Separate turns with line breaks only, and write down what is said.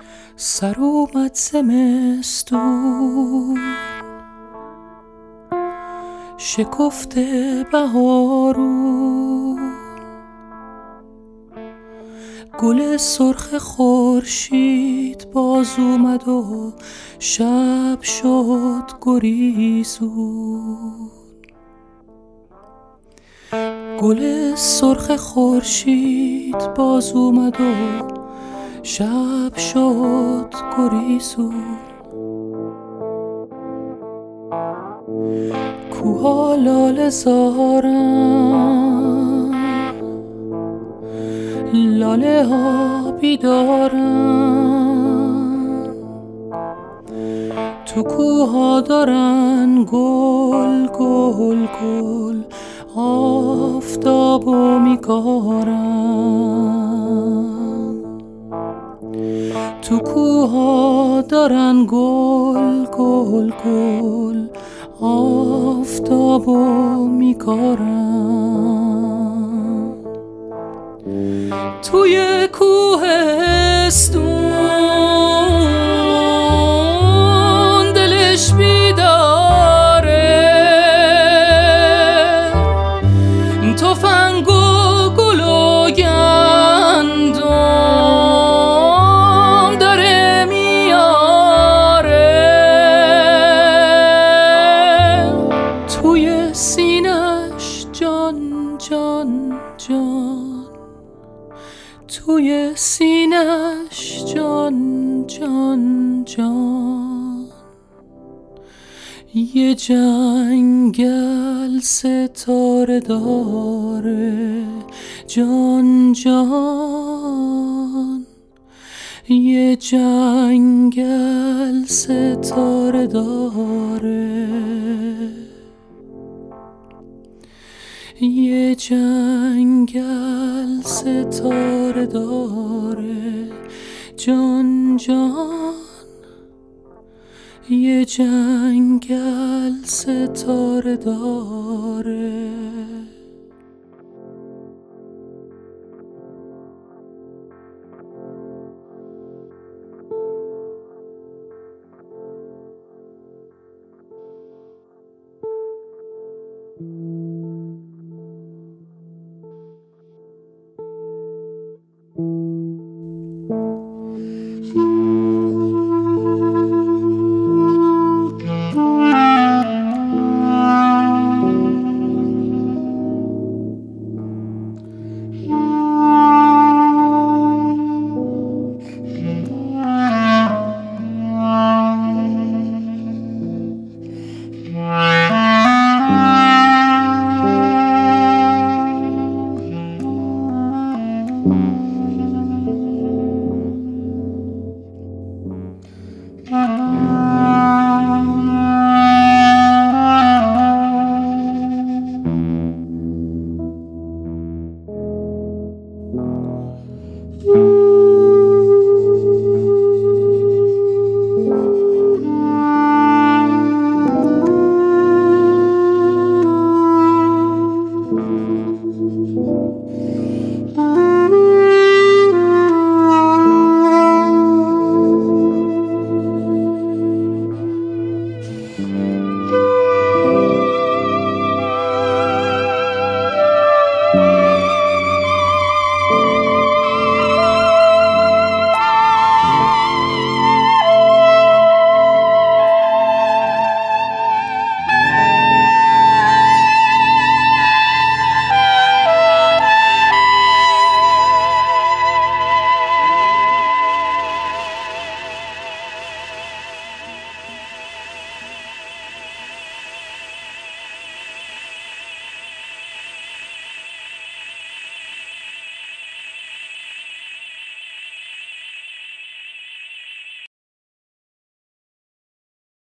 سر اومد زمستون، شکفته بهارون، گل سرخ خورشید باز اومد و شب شد گریزون. گل سرخ خورشید باز اومد و شب شد گریزون. کوها لاله زارن، لاله ها بیدارن، تو کوها دارن گل گل گل آفتابو میکارن. تو کوها دارن گل گل گل آفتابو میکارن. توی کوهستون دلش بیداره، تفنگ و گل و گندم داره میاره. توی سینش جان جان جان، توی سینش جان جان جان. یه جنگل ستاره داره جان جان، یه جنگل ستاره داره، یه جنگل ستاره داره جان جان، یه جنگل ستاره داره.